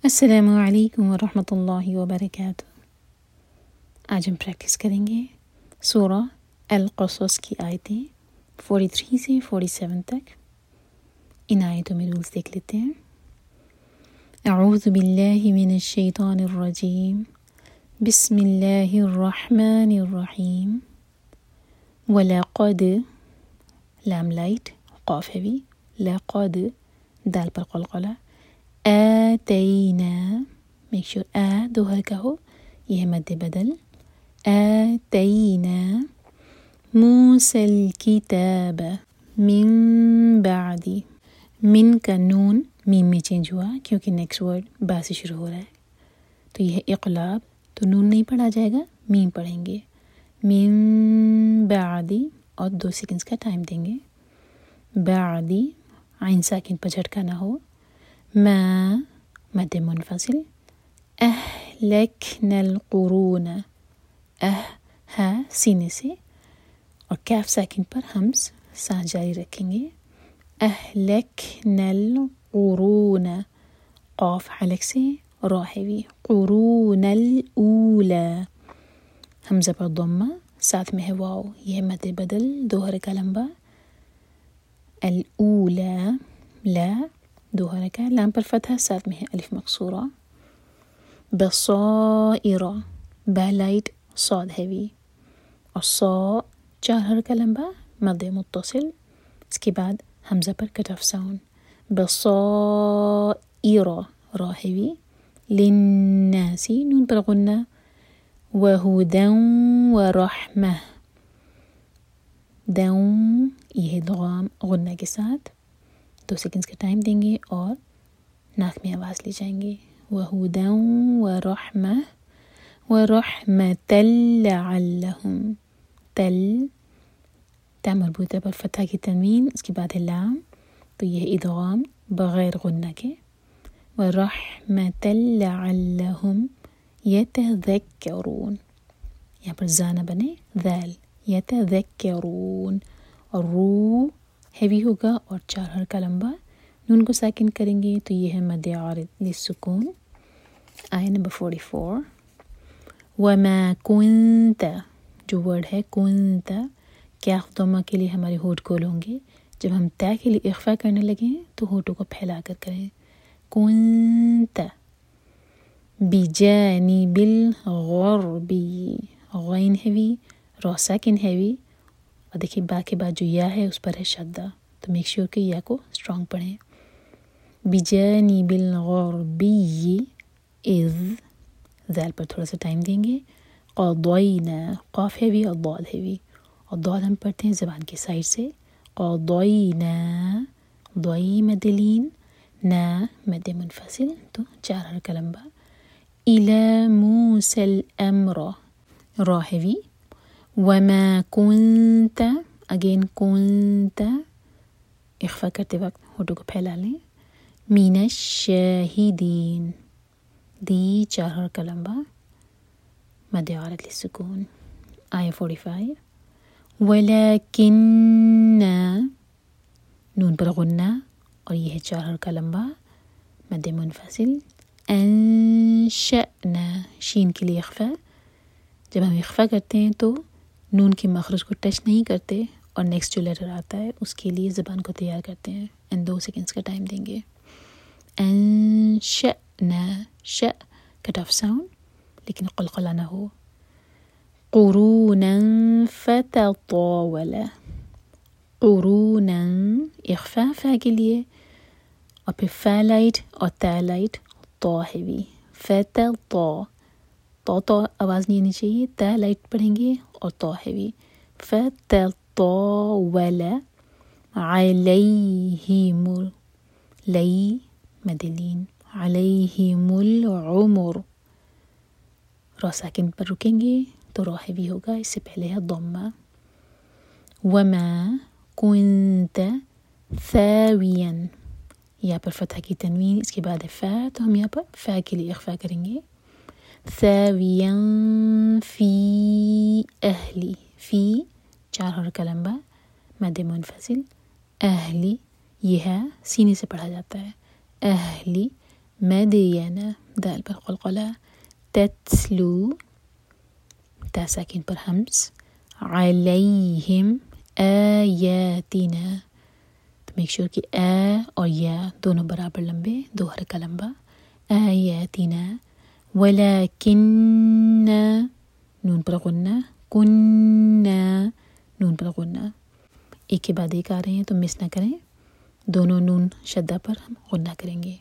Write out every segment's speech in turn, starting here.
السلام علیکم ورحمۃ اللہ وبرکاتہ۔ آج ہم پریکٹس کریں گے سورہ القصص کی آیتیں 43 سے 47 تک۔ ان آیتوں میں رولز دیکھ لیتے ہیں۔ اعوذ باللہ من الشیطان الرجیم، بسم اللہ الرحمن الرحیم۔ وَلَقَدْ لام لائٹ، قاف ہیوی، لقد دال پر قلقلہ، آتینا میک شور دو حرکہ ہو، یہ ہے مد بدل، آتینا موسیٰ الکتاب من بعد، من کا نون میم میں چینج ہوا کیونکہ نیکسٹ ورڈ با سے شروع ہو رہا ہے، تو یہ ہے اقلاب، تو نون نہیں پڑھا جائے گا، میم پڑھیں گے، من بعدی، اور 2 سیکنڈز کا ٹائم دیں گے، بعدی عین ساکن پر جھٹکا نہ ہو، ما مد منفصل، اہلکنا القرون، ہا سینے سے، اور کیف ساکن پر ہم سانس جاری رکھیں گے، اہلکنا القرون، قاف حلق سے را ہیوی، قرون الاولی، حمزہ پر ضمہ، ساتھ میں ہے واو، یہ ہے مد بدل 2 حرکہ لمبا، الاولی، لا 2 حرکہ، لام پر فتح، ساتھ میں ہے الف مکسورہ، بصائر، با لائٹ، صاد ہیوی، اور صا 4 حرکہ لمبا، مد متصل، اس کے بعد حمزہ پر کٹ آف ساؤنڈ، بصائر، را ہیوی، للناس نون پر غنہ، وہدی ورحمہ، دوں یہ ہے دغام غنہ کے ساتھ، 2 سیکنڈز کا ٹائم دیں گے اور ناک میں آواز لے جائیں گے، وہدی ورحمہ، ورحمۃ لعلہم، تل تا مربوطہ پر فتح کی تنوین، اس کے بعد ہے لام، تو یہ ہے ادغام بغیر غنہ کے، ورحمۃ لعلہم یتذکرون، یہاں پر زا نہ بنے، ذال، یتذکرون، اور رو ہیوی ہوگا اور 4 حرکہ لمبا، نون کو ساکن کریں گے تو یہ ہے مد عارض للسکون۔ آیہ نمبر 44، وما کنت، جو ورڈ ہے کنت، کیاف ضمہ کے لیے ہمارے ہونٹ کھول ہوں گے، جب ہم تا کے لیے اخفا کرنے لگیں تو ہونٹوں کو پھیلا کر کریں، کنت بجانب الغربی، غین ہیوی، را ساکن ہیوی، اور دیکھیے با کے بعد جو یا ہے اس پر ہے شدہ، تو میک شیور کہ یا کو اسٹرانگ پڑھیں، بجانب الغربی اذ، ذال پر تھوڑا سا ٹائم دیں گے، قضینا، قاف ہیوی اور ضاد ہیوی، اور ضاد ہم پڑھتے ہیں زبان کی سائڈ سے، قضینا، ضئی مد لین، نا مد منفصل، تو 4 حرکہ لمبا، الی موسیٰ الامر، را ہیوی، وما کنت، اگین کنت، اخفا کرتے وقت ہونٹوں کو پھیلا لیں، من الشاہدین، دی 4 حرکہ لمبا، مد عارض للسکون۔ آیہ 45، ولیکن، نون پر غنہ اور یہ ہے 4 حرکہ لمبا، مد منفصل، انشأنا، شین کے لیے اخفا، جب ہم اخفا کرتے ہیں تو نون کے مخرج کو ٹچ نہیں کرتے اور نیکسٹ جو لیٹر آتا ہے اس کے لیے زبان کو تیار کرتے ہیں، 2 سیکنڈز کا ٹائم دیں گے، انشأنا، ش کٹ آف ساؤنڈ لیکن قلقلہ نہ ہو، قرونا فتطاول، قرونا اخفا فا کے لیے، اور پھر فا لائٹ اور تا لائٹ، طا ہیوی، فتطا، تو آواز نہیں آنی چاہیے، تا لائٹ پڑھیں گے اور طا ہیوی، فتطاول علیہم، لئی مدلین، علیہم العمر، را ساکن پر رکیں گے تو را ہیوی ہوگا، اس سے پہلے ہے ضمہ، وما کنت ثاویا، یہاں پر فتح کی تنوین، اس کے بعد ہے فا، تو ہم یہاں پر فا کے لیے اخفا کریں گے، ثاویا فی اہلی، فی 4 حرکہ لمبا، مد منفصل، اہلی، یہ ہے سینے سے پڑھا جاتا ہے، اہلی مدینہ دال پر قلقلہ، تتلو تا ساکن پر ہمس، علیہم آیاتنا، تو میک شور کہ اور یا دونوں برابر لمبے، دو حرکہ لمبا، آیاتنا، ولیکن نون پر غنہ، کننا نون پر غنہ، ایک کے بعد ایک آ رہے ہیں تو مس نہ کریں، دونوں نون شدہ پر ہم غنہ کریں گے۔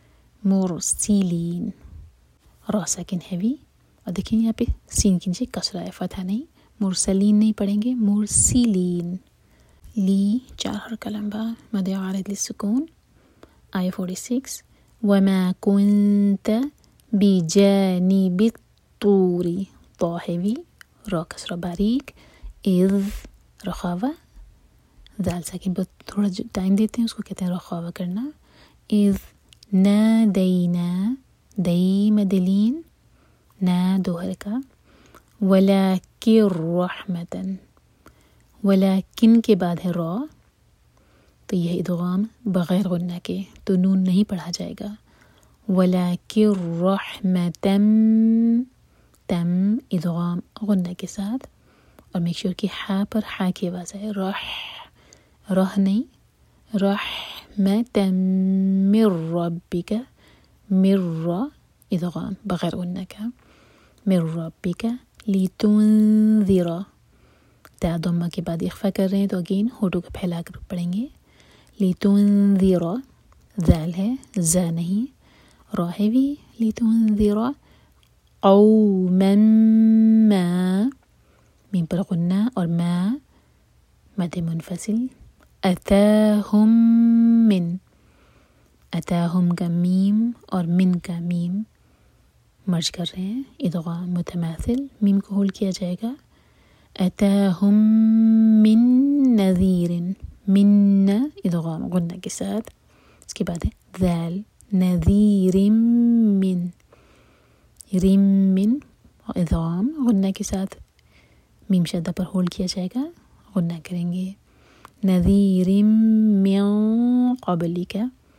مرسلین، را ساکن ہیوی، اور دیکھیں یہاں پہ سین کی نیچے کسرہ ہے، فتحہ نہیں، مرسلین نہیں پڑھیں گے، مرسلین۔ لی 4 حرکہ لمبا، مد عارض للسکون۔ آیہ 46، وما كنت بجانب الطور، طا ہیوی، را کسرہ باریک، اذ رخاوہ، دال ساکن پر تھوڑا ٹائم دیتے ہیں، اس کو کہتے ہیں رخاوہ کرنا، اذ نادینا، دئی مدلین، نا 2 حرکہ، ولیکن رحمتاً، ولیکن کے بعد ہے را، تو یہ ادغام بغیر غنہ کے، تو نون نہیں پڑھا جائے گا، ولیکن رحمتاً، تم ادغام غنہ کے ساتھ، اور میک شور کہ ہا پر ہا کی آواز ہے، رح نہیں، رحمتاً من ربک، من را ادغام بغیر غنہ کا، من ربک، لتنذر، تا ضمہ کے بعد اخفا کر رہے ہیں تو اگین ہونٹوں کو پھیلا کر پڑھیں گے، لتنذر، ذال ہے زا نہیں، را ہے بھی، لتنذر قوما ما، میم پر غنہ اور ما مد منفصل، اتاہم من، اتاہم کا میم اور من کا میم مرج کر رہے ہیں، ادغام متماثل، میم کو ہولڈ کیا جائے گا، اتاہم من نذیر، من ادغام غنہ کے ساتھ، اس کے بعد ہے ذال، نذیر من، رم من ادغام غنہ کے ساتھ، میم شدہ پر ہولڈ کیا جائے گا، غنہ کریں گے، نذیر من قبلک،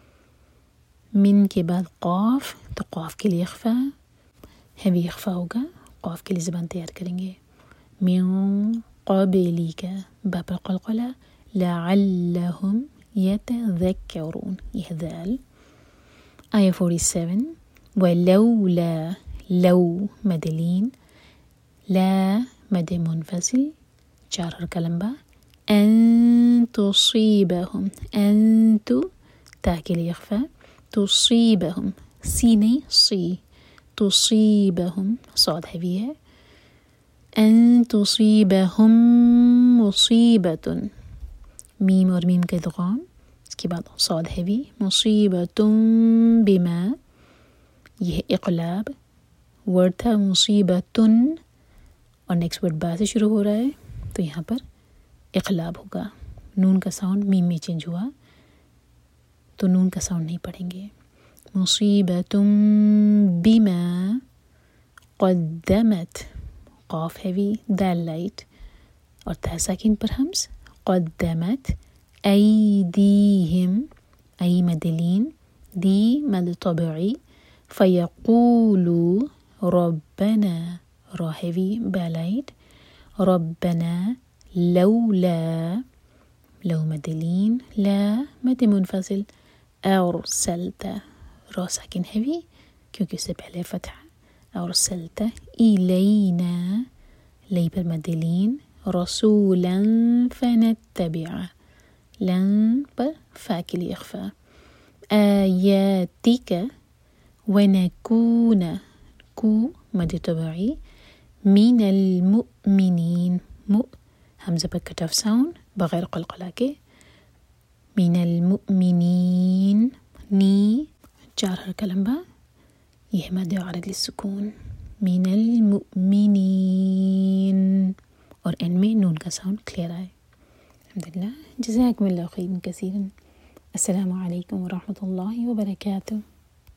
من کے بعد قاف، تو قاف کے لیے اخفا، ہیوی اخفا ہوگا، قاف کے لیے زبان تیار کریں گے، من قبلک، با پر قلقلہ، لعلہم یتذکرون، یہ ذال۔ آیہ 47، ولولا، لو مدلین، لا مد منفصل 4 حرکہ لمبا، ان تصیبہم، انتو تا کے لیے اخفا، تصیبہم، سی نہیں سی، تصیبہم صاد ہیوی ہے، ان تصیبہم مصیبۃ، میم اور میم کا ادغام، اس کے بعد صاد ہیوی، مصیبۃ بما، یہ اقلاب، ورڈ تھا مصیبۃ اور نیکسٹ ورڈ با سے شروع ہو رہا ہے، تو یہاں پر اقلاب ہوگا، نون کا ساؤنڈ میم میں چینج ہوا تو نون کا ساؤنڈ نہیں پڑھیں گے، مصیبۃ بما قدمت، قاف ہیوی، دال لائٹ اور تا ساکن پر ہمس، قدمت ایدیہم، ای مدلین، دی مد طبعی، فیقولو ربنا، را ہیوی، با لائٹ، ربنا لولا، لو مدلین، لا مد منفصل، ارسلت، را ساکن ہیوی کیونکہ اس سے پہلے فتح، ارسلت الینا، لئی پر مدلین، رسولا فنتبع، لن پر فا کے لیے اخفا، آیاتک، ونکون، کو مد طبعی، من المؤمنین، حمزہ پر کٹ آف ساؤنڈ بغیر قلقلہ کے، من المؤمنین، نی 4 حرکہ لمبا، یہ مد عارض للسکون، من المؤمنین، اور این میں نون کا ساؤنڈ کلیئر آئے۔ الحمدللہ، جزاکم اللہ خیرا کثیرا، السلام علیکم ورحمۃ اللہ وبرکاتہ۔